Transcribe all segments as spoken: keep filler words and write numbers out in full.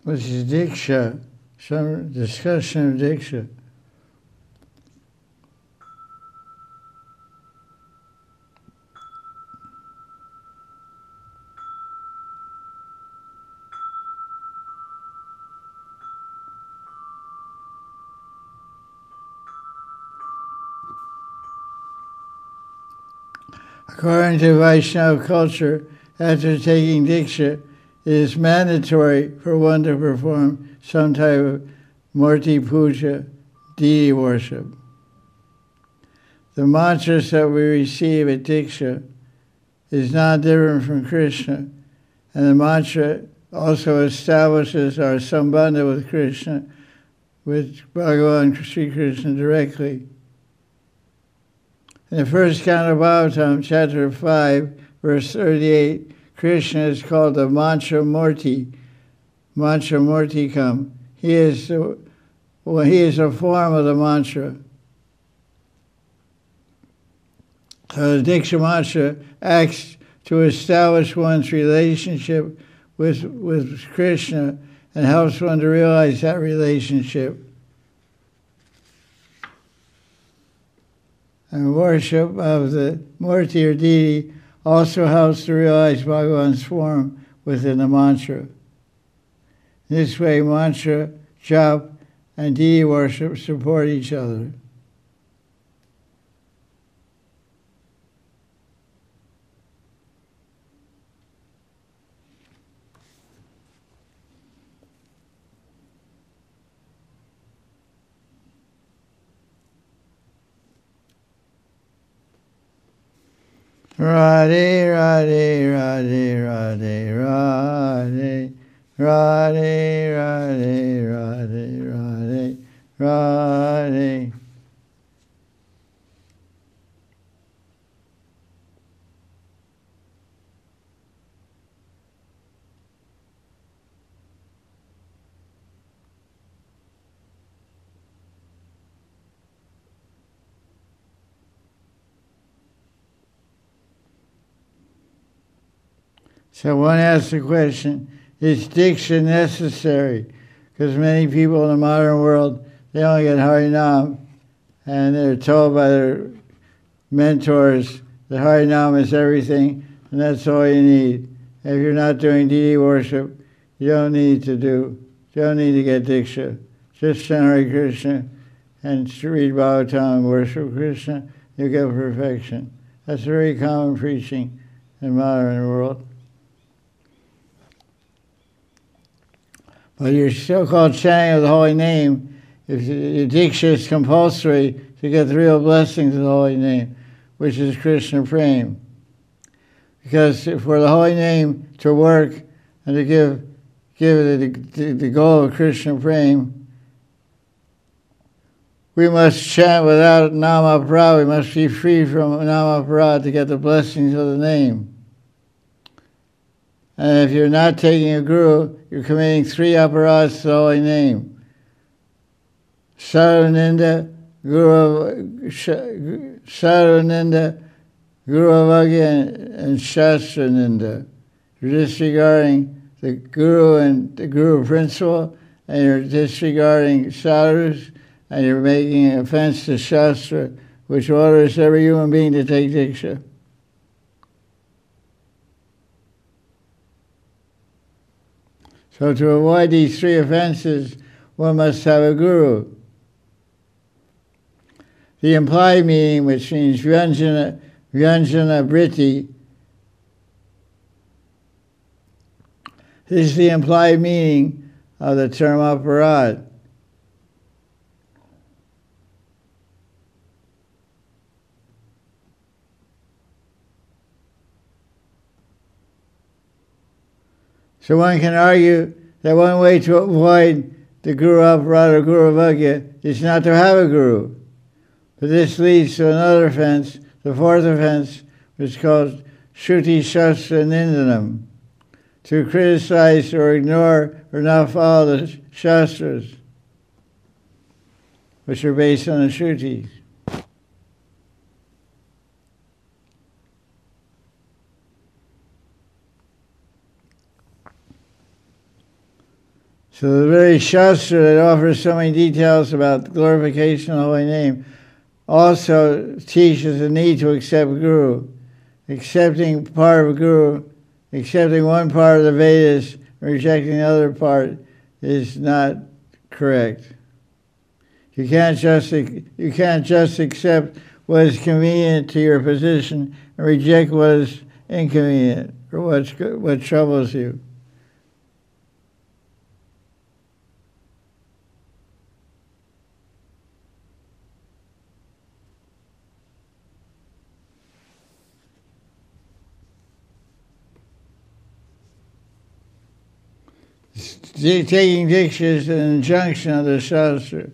which is Diksha, some discussion of Diksha. According to Vaishnava culture, after taking Diksha, it is mandatory for one to perform some type of Murti Puja, deity worship. The mantras that we receive at Diksha is not different from Krishna, and the mantra also establishes our sambandha with Krishna, with Bhagavan Sri Krishna directly. In the first canto of Bhagavatam, chapter five, verse thirty-eight, Krishna is called the Mantra Murti, Mantra Murtikam. He is the, well, he is a form of the mantra. So the Diksha mantra acts to establish one's relationship with, with Krishna and helps one to realize that relationship. And worship of the Murti or deity also helps to realize Bhagavan's form within the mantra. This way, mantra, jap, and deity worship support each other. Radhe, Radhe, Radhe, Radhe, Radhe, Radhe, Radhe, Radhe, Radhe, Radhe. So one asks the question, is Diksha necessary? Because many people in the modern world, they only get Harinam, and they're told by their mentors that Harinam is everything, and that's all you need. If you're not doing deity worship, you don't need to do, you don't need to get Diksha. Just chant Hare Krishna and read Bhagavatam and worship Krishna, you get perfection. That's very common preaching in the modern world. But your so-called chanting of the holy name, if the Diksha is compulsory to get the real blessings of the holy name, which is Krishna Prem. Because for the holy name to work and to give give the, the, the goal of Krishna Prem, we must chant without Nama Aparad. We must be free from Nama Aparad to get the blessings of the name. And if you're not taking a guru, you're committing three aparads to the holy name. Sarvaninda, Guru, Sarvaninda, Guru Avagya, and Shastra Ninda. You're disregarding the guru and the guru principle, and you're disregarding sadhus, and you're making offense to Shastra, which orders every human being to take Diksha. So to avoid these three offenses, one must have a guru. The implied meaning, which means Vyanjana, Vyanjana Vritti, is the implied meaning of the term aparad. So one can argue that one way to avoid the Guru Aparad or Guru Avagya is not to have a guru. But this leads to another offense, the fourth offense, which is called Shruti Shastra Nindanam, to criticize or ignore or not follow the Shastras, which are based on the Shrutis. So the very Shastra that offers so many details about glorification of the holy name also teaches the need to accept Guru. Accepting part of Guru, accepting one part of the Vedas, rejecting the other part is not correct. You can't just you can't just accept what is convenient to your position and reject what is inconvenient or what's, what troubles you. Taking Diksha is an injunction of the Shastra.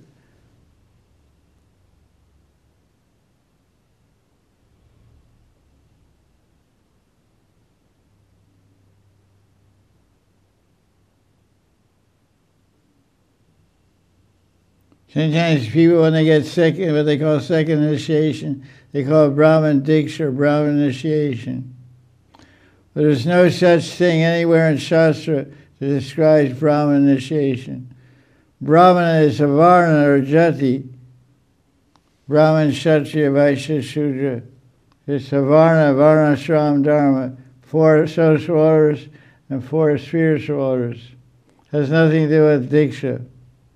Sometimes people, when they get second, what they call second initiation, they call it Brahman Diksha or Brahman initiation. But there's no such thing anywhere in Shastra that describes Brahman initiation. Brahmana is a Varna or Jati. Brahman, Kshatriya, Vaishya, Shudra. It's a Varna, Varna, Shram, Dharma. Four social orders and four spiritual orders. Has nothing to do with Diksha.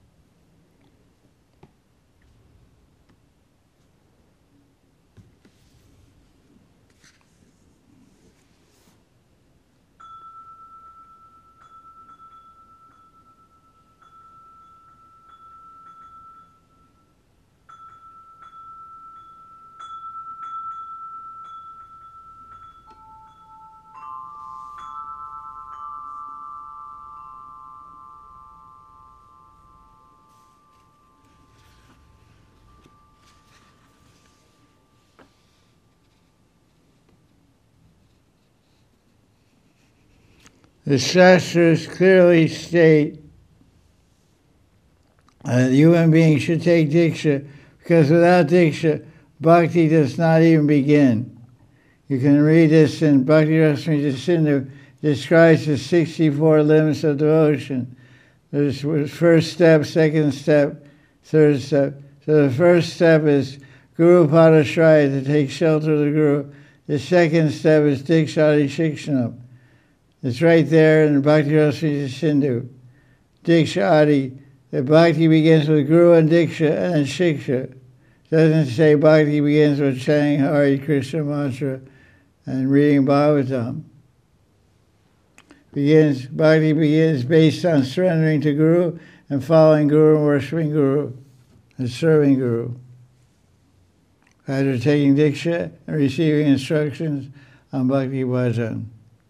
The Shastras clearly state that human beings should take Diksha because without Diksha, Bhakti does not even begin. You can read this in Bhakti Rasamrita Sindhu, describes the sixty-four limbs of devotion. There's first step, second step, third step. So the first step is Guru Padashraya, to take shelter of the Guru. The second step is Dikshadi Shikshanam. It's right there in Bhakti Rasamrita Sindhu. Diksha Adi. The Bhakti begins with Guru and Diksha and then Shiksha. It doesn't say Bhakti begins with chanting Hare Krishna mantra and reading Bhagavatam. Begins, Bhakti begins based on surrendering to Guru and following Guru and worshiping Guru and serving Guru. After taking Diksha and receiving instructions on Bhakti Bhajan.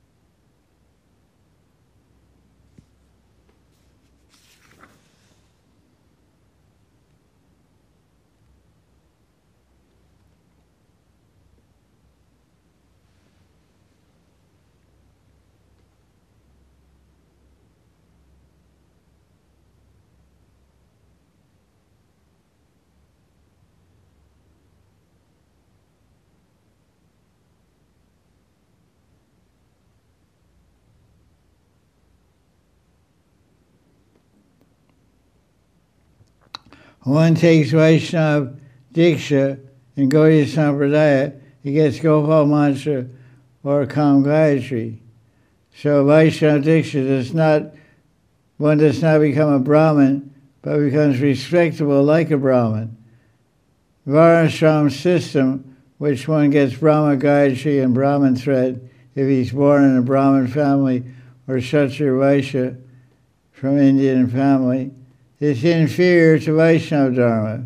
One takes Vaishnava Diksha in Gaudiya Sampradaya, he gets Gopal Mantra or Kam Gayatri. So Vaishnava Diksha does not, one does not become a Brahmin, but becomes respectable like a Brahmin. Varnashram system, which one gets Brahma Gayatri and Brahmin thread if he's born in a Brahmin family or Kshatriya Vaishya from Indian family, is inferior to Vaishnava Dharma.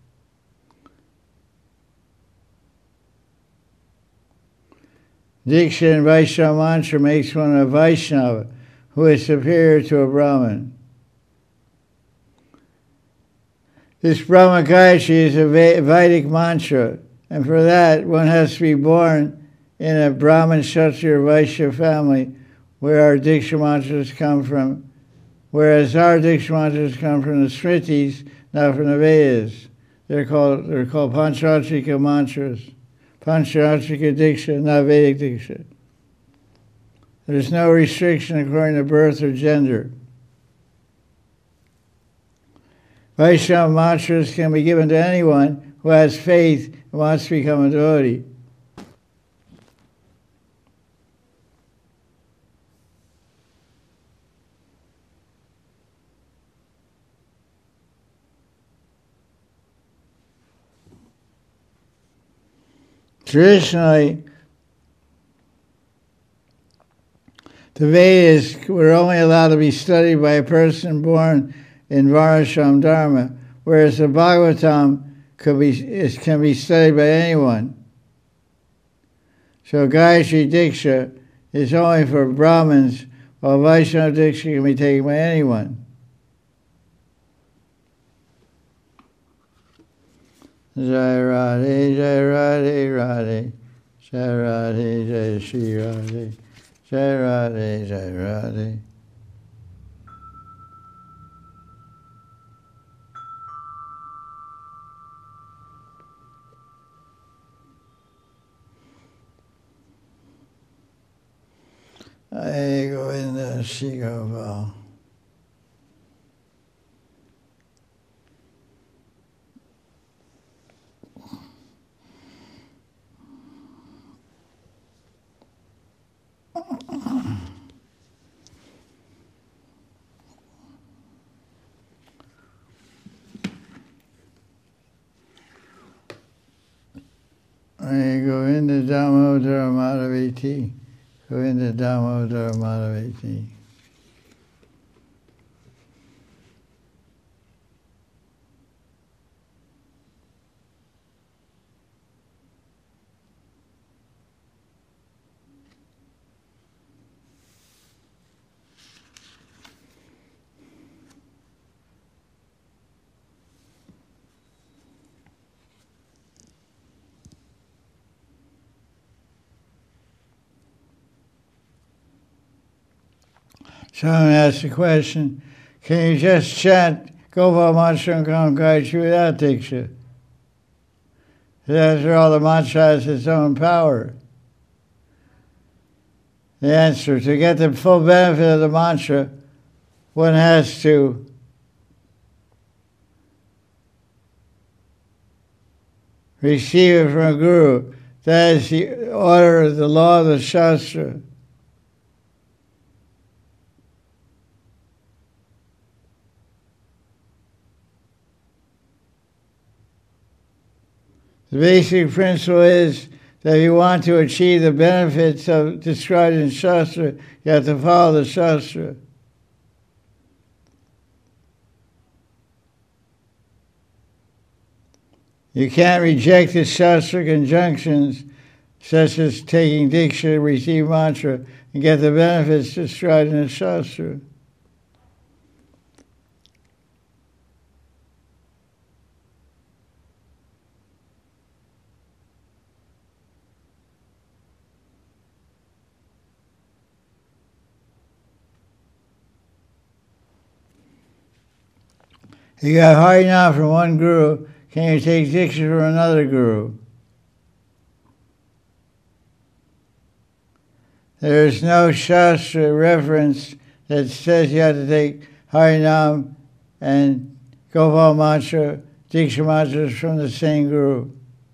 Diksha and Vaishnava mantra makes one a Vaishnava, who is superior to a Brahmin. This Brahma Gayatri is a Vedic mantra, and for that one has to be born in a Brahmin, Kshatriya, Vaishya family where our Diksha mantras come from. Whereas our Diksha mantras come from the Smritis, not from the Vedas. They're called they're called Panchatrika mantras. Panchatrika Diksha, not Vedic Diksha. There's no restriction according to birth or gender. Vaishnava mantras can be given to anyone who has faith and wants to become a devotee. Traditionally, the Vedas were only allowed to be studied by a person born in Varnashram Dharma, whereas the Bhagavatam could be, is, can be studied by anyone. So Gayatri Diksha is only for Brahmins, while Vaishnava Diksha can be taken by anyone. Jai Radhe, Jai Radhe, Radhe, Jai Radhe, Jai Shri Radhe, Jai Radhe, Jai Radhe. I go in the Shigoval. I go into Damodara Madhaviti. Go into Damodara Madhaviti. Someone asked the question, can you just chant Gopal Mantra and Kam Gayatri without Diksha? After all, the mantra has its own power. The answer, to get the full benefit of the mantra, one has to receive it from a guru. That is the order, the law of the Shastra. The basic principle is that if you want to achieve the benefits of described in Shastra, you have to follow the Shastra. You can't reject the Shastra conjunctions, such as taking Diksha, receive mantra, and get the benefits described in the Shastra. You got Harinam from one guru, can you take Diksha from another guru? There is no Shastra reference that says you have to take Harinam and Gopal Mantra, Diksha mantras from the same guru.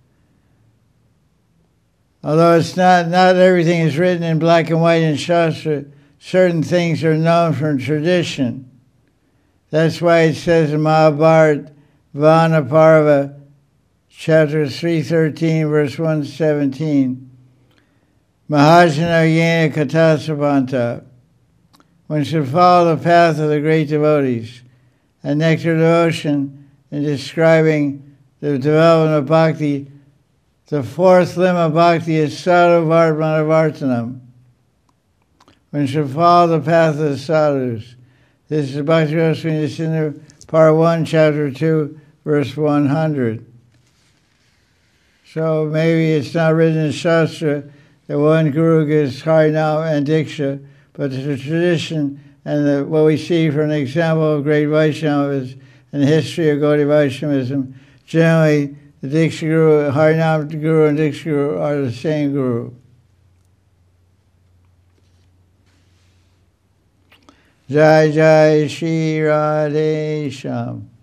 Although it's not, not everything is written in black and white in Shastra, certain things are known from tradition. That's why it says in Mahabharata, Vanaparva, chapter three thirteen, verse one seventeen, Mahajana Yena Katasabanta. One should follow the path of the great devotees. And Nectar Devotion, in describing the development of bhakti, the fourth limb of bhakti is Sadhu Vartmanavartanam. One should follow the path of the sadhus. This is Bhakti Goswami Sindhu, part one, chapter two, verse one hundred. So maybe it's not written in Shastra that one guru gives Harinam and Diksha, but the tradition and the, what we see from an example of great Vaishnavism and the history of Gaudiya Vaishnavism, generally the Diksha Guru, Harinam Guru and Diksha Guru are the same guru. Jai Jai Shri Radhe Shyam.